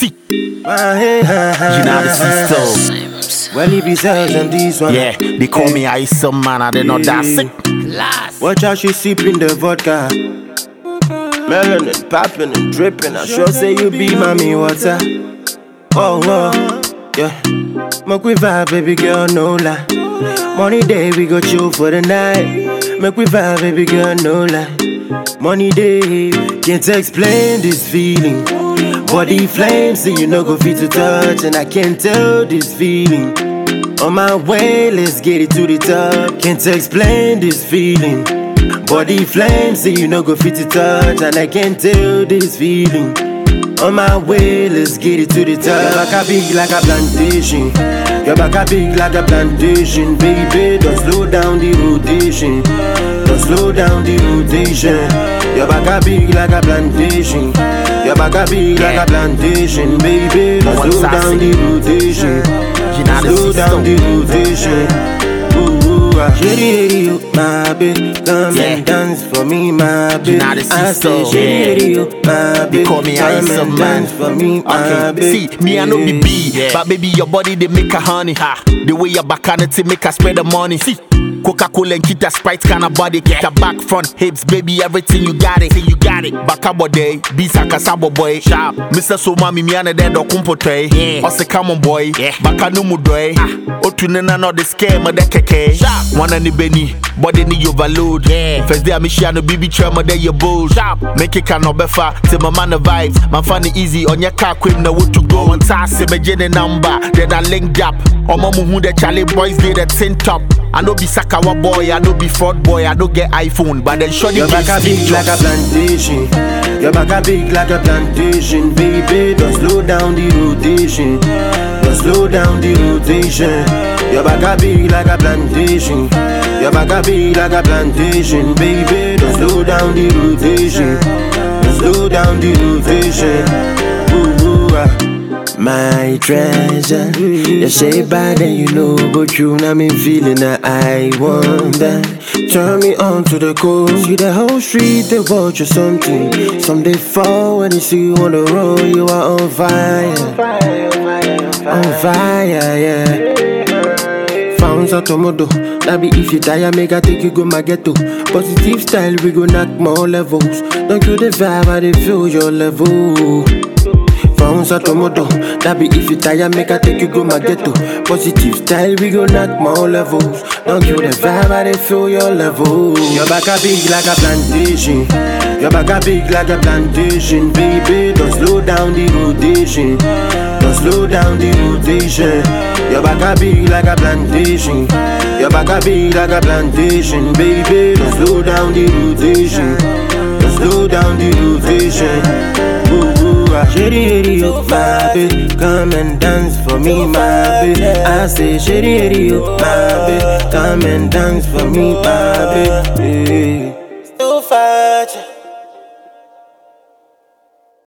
See, you know the system. Well, he be sells on this one. Yeah, they call me Ice Man, I did not that sick. Watch how she sipping the vodka. Melanin, popping and dripping. I sure say you be mommy water. Oh, yeah. Make we vibe, baby girl, no lie. Money day, we go chill for the night. Make we vibe, baby girl, no lie. Money day, can't explain this feeling. Body flames, so you know go fit to touch. And I can't tell this feeling. On my way, let's get it to the top. Can't explain this feeling. Body flames, so you know go fit to touch. And I can't tell this feeling. On my way, let's get it to the top. Your back a big like a plantation. Your back a big like a plantation. Baby, don't slow down the rotation. Don't slow down the rotation. Your back a big like a plantation. Your back a big like a plantation. Baby, don't slow down the rotation. Slow down the rotation. Shady, you, my baby, come and dance for me, my baby. I say, shady, you, my baby, call me come and dance for me, my baby. See, me I know be B, but baby your body they make a honey. The way your back on it make her spread the money. See, Coca-Cola and Kita Sprite kind of body. Kick her back, front, hips, baby, everything you got it. See, you got it. Bakabo day, Bisa Kasabo boy. Sharp, Mr. Somami, me and the dead or kumpote. Yeah, Ose come on boy. Yeah, Bakanumu doy. Otunena no the scam of the keke. Sharp, one and the Benny, body need overload. Yeah, first day I'm no BB tremor, there you bold. Sharp, make it can no befa. Till my man the vibes, my funny easy on your car, quim the wood to go. One task, see me jenny number, then I linked up. On my who the Charlie boys did a tin top. I know be Sakawa boy, I know be fraud boy, I don't get iPhone, but then shorty your back a big like a plantation. Your back a big like a plantation, baby. Don't slow down the rotation. Don't slow down the rotation. Your back a big like a plantation. Your back a big like a plantation, baby. Don't slow down the rotation. Don't slow down the rotation. My treasure, you say bad and you know, but you know me feeling that I want that. Turn me on to the coast, see the whole street, they watch you something. Some they fall when they see you on the road, you are on fire. On fire, yeah. Found out tomodo, that be if you die, make I take you go my ghetto. Positive style, we go knock more levels. Don't kill the vibe, I they feel your level. Found out tomodo, that be if you tire, make I take you go my ghetto. Positive style, we go knock more levels. Don't kill the vibe, I they feel your level. Your back a big like a plantation. Your back a big like a plantation, baby. Don't slow down the rotation. Don't slow down the rotation. Your back a big like a plantation. Your back a big like a plantation, baby. Don't slow down the rotation. Don't slow down the rotation. Shady, you, my baby, come and dance for me, my baby. I say, shady, you, my baby, come and dance for me, my baby. Still fight.